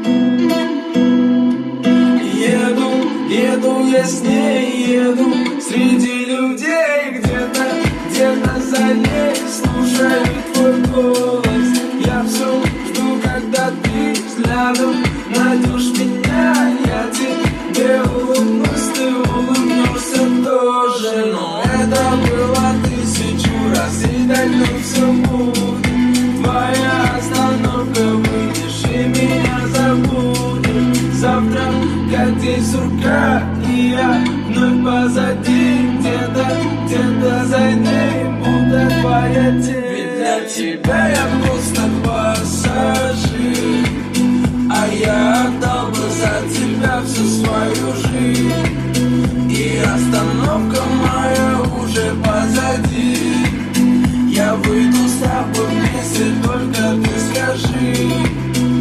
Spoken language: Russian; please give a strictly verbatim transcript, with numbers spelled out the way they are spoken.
Еду, еду, я с ней еду среди людей. Где-то, где-то за ней слушаю твой голос. Я все жду, когда ты взглядом найдешь меня. Я тебе улыбнусь, ты улыбнешься тоже. Но это было тысячу раз, и дальше все будет. Твоя остановка, выйдешь и меня забудешь. Завтра, как день сурка, и я вновь позади. Где-то, где-то за ней будто твоя тень. Ведь для тебя я просто пассажир, а я отдал бы за тебя всю свою жизнь. И остановка моя уже позади. Я выйду с тобой вместе, только ты